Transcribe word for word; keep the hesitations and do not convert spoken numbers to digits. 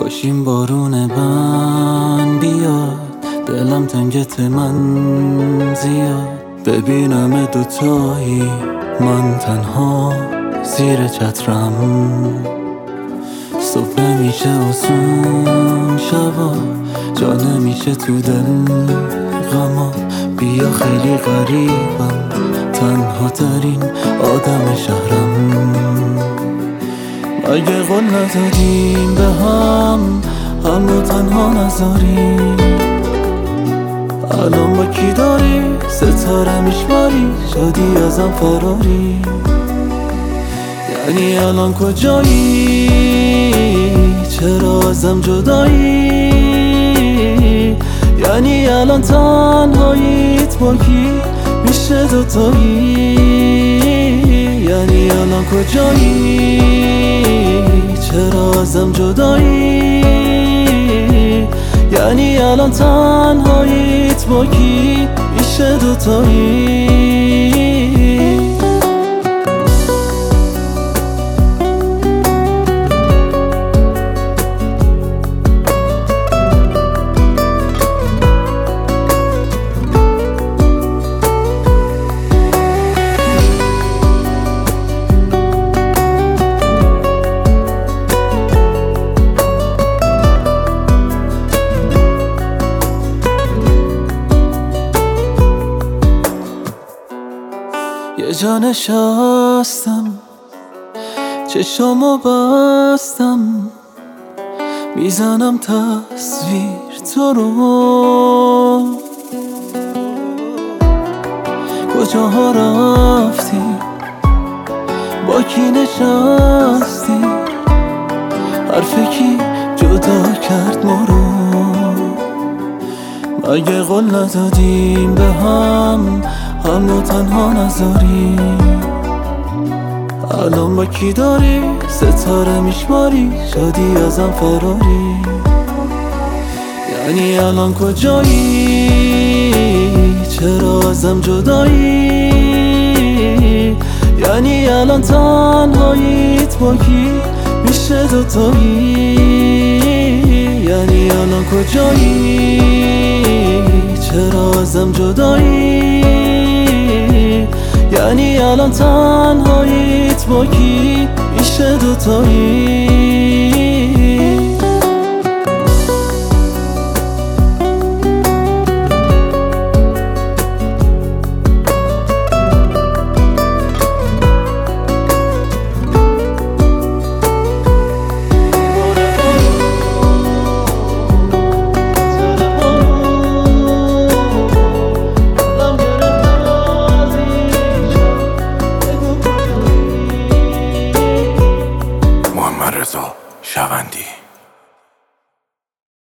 کاشیم بارون من بیاد، دلم تنگت من زیاد. ببینم دوتایی من تنها زیر چترم، صبح نمیشه آسون شبا، جا نمیشه تو دل غما. بیا خیلی غریبم، تنها ترین آدم شهرم. اگه قول ندادیم به هم، همو تنها نذاریم. الان با کی داری ستاره میشماری، شدی ازم فراری. یعنی الان کجایی، چرا ازم جدایی؟ یعنی الان تنهاییت با کی میشه دوتایی؟ یعنی الان کجایی، چرا ازم جدایی؟ یعنی الان تنهاییت با کی میشه دوتایی؟ یه جا نشستم، چشامو بستم، میزنم تصویر تو رو. کجاها رفتی، با کی نشستی، حرف کی جدا کرد ما رو؟ مگه قول ندادیم به هم، همو تنها نذاریم. الان با کی داری ستاره میشماری، شدی ازم فراری. یعنی الان کجایی، چرا ازم جدایی؟ یعنی الان تنهاییت با کی میشه دوتایی؟ یعنی الان کجایی، چرا ازم جدایی؟ یعنی الان تنهاییت با کی میشه دوتایی؟